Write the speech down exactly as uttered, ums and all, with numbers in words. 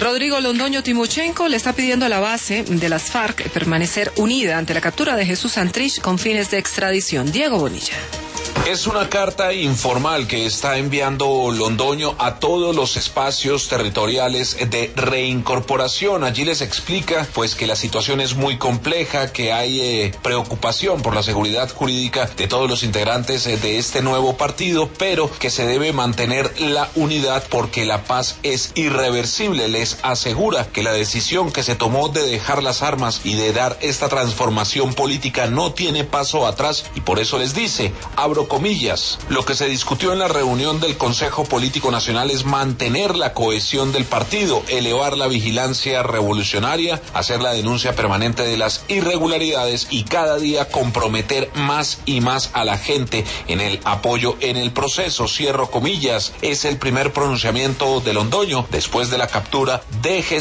Rodrigo Londoño Timochenko le está pidiendo a la base de las FARC permanecer unida ante la captura de Jesús Santrich con fines de extradición. Diego Bonilla. Es una carta informal que está enviando Londoño a todos los espacios territoriales de reincorporación. Allí les explica pues que la situación es muy compleja, que hay eh, preocupación por la seguridad jurídica de todos los integrantes eh, de este nuevo partido, pero que se debe mantener la unidad porque la paz es irreversible. Les asegura que la decisión que se tomó de dejar las armas y de dar esta transformación política no tiene paso atrás, y por eso les dice, abro comillas, lo que se discutió en la reunión del Consejo Político Nacional es mantener la cohesión del partido, elevar la vigilancia revolucionaria, hacer la denuncia permanente de las irregularidades y cada día comprometer más y más a la gente en el apoyo en el proceso. Cierro comillas, es el primer pronunciamiento de Londoño después de la captura de Jesús